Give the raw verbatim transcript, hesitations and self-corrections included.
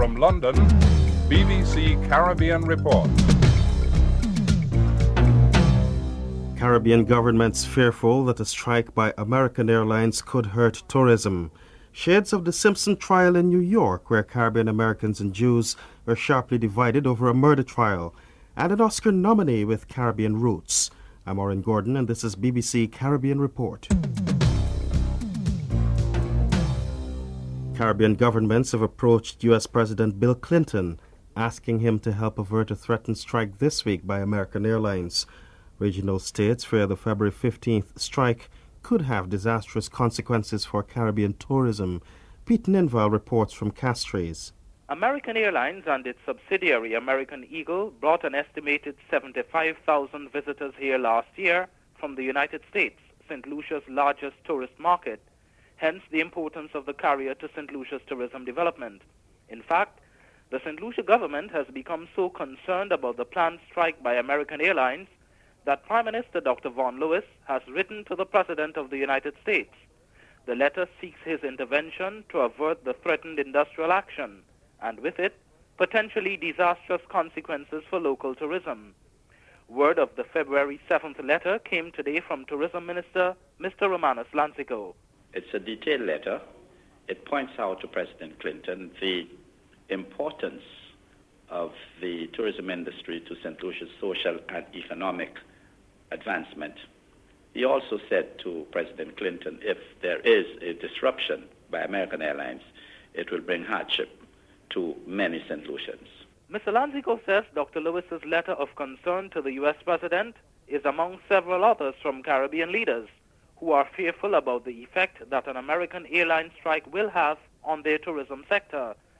From London, B B C Caribbean Report. Caribbean governments fearful that a strike by American Airlines could hurt tourism. Shades of the Simpson trial in New York, where Caribbean Americans and Jews were sharply divided over a murder trial, and an Oscar nominee with Caribbean roots. I'm Oren Gordon, and this is B B C Caribbean Report. Caribbean governments have approached U S President Bill Clinton, asking him to help avert a threatened strike this week by American Airlines. Regional states fear the February fifteenth strike could have disastrous consequences for Caribbean tourism. Pete Ninval reports from Castries. American Airlines and its subsidiary American Eagle brought an estimated seventy-five thousand visitors here last year from the United States, Saint Lucia's largest tourist market, hence the importance of the carrier to Saint Lucia's tourism development. In fact, the Saint Lucia government has become so concerned about the planned strike by American Airlines that Prime Minister Doctor Vaughan Lewis has written to the President of the United States. The letter seeks his intervention to avert the threatened industrial action, and with it, potentially disastrous consequences for local tourism. Word of the February seventh letter came today from Tourism Minister Mister Romanus Lansico. It's a detailed letter. It points out to President Clinton the importance of the tourism industry to Saint Lucia's social and economic advancement. He also said to President Clinton, if there is a disruption by American Airlines, it will bring hardship to many Saint Lucians. Mister Lansico says Doctor Lewis's letter of concern to the U S President is among several others from Caribbean leaders who are fearful about the effect that an American airline strike will have on their tourism sector.